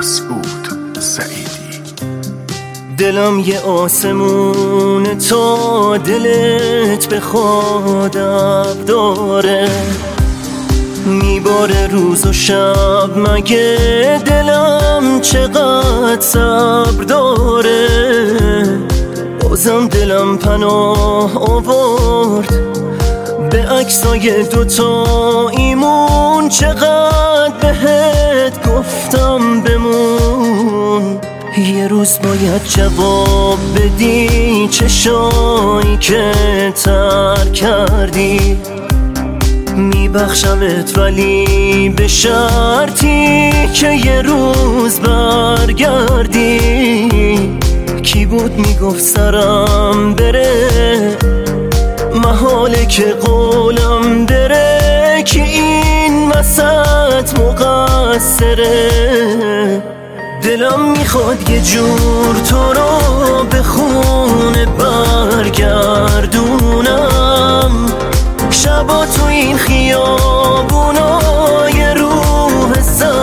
مسعود سعیدی. دلم یه آسمون تا دلت به خودم داره، میباره روز و شب، مگه دلم چقدر صبر داره. بازم دلم پناه آورد به عکسای دوتا ایمون، چقدر بهت گفتم بمون. یه روز باید جواب بدی چشایی که ترک کردی، میبخشمت ولی به شرطی که یه روز برگردی. کی بود میگفت سرم بره، محاله که قولم بره، که این وسط مقصره. دلم میخواد یه جور تو رو به خونه برگردونم، شبا تو این خیابونا یه روح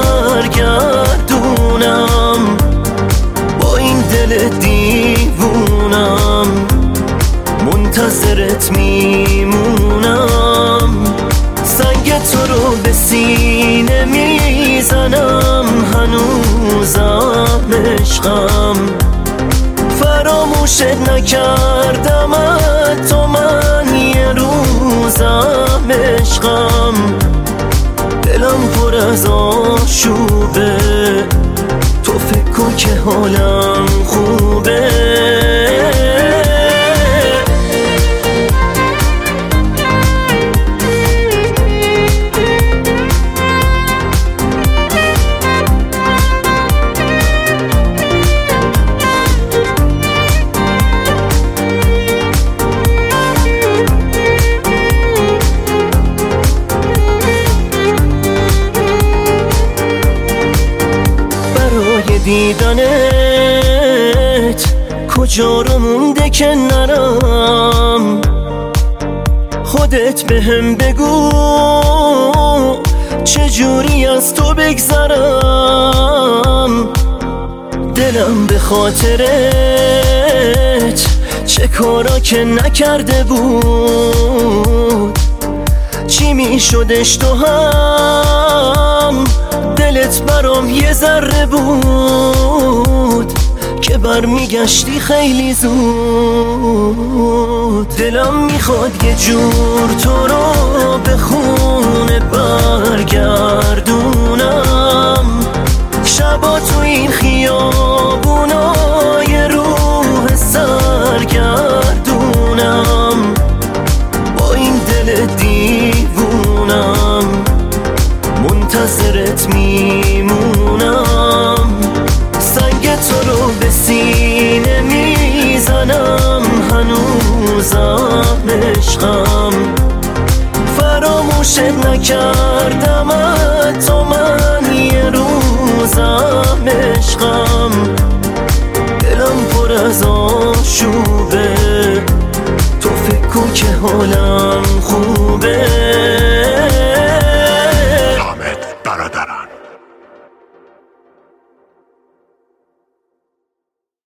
سرگردونم. با این دل دیوونم منتظرت میمونم، سنگ تو رو به سینه میزنم، هنوزم عشقم. فراموشت نکردم تو من یه روزم عشقم. دلم پر از آشوبه، تو فکر کن که حالم خوبه. دیدنت کجا رو مونده که نرم، خودت بهم بگو چجوری از تو بگذرم. دلم به خاطرت چه کارا که نکرده بود، چی میشدش تو هم دلت برام یه ذره بود، که برمیگشتی خیلی زود. دلم میخواد یه جور تو رو به خونه برگردونم، شبا تو این خیابونا یه روح سرگردونم. با این دل دیوونم منتظرت میمونم، سنگ تو رو به سینه میزنم، هنوزم عشقم. فراموشت نکردم تو من یه روزم عشقم. دلم پر از آشوبه، تو فکر کن که حالم خوبه.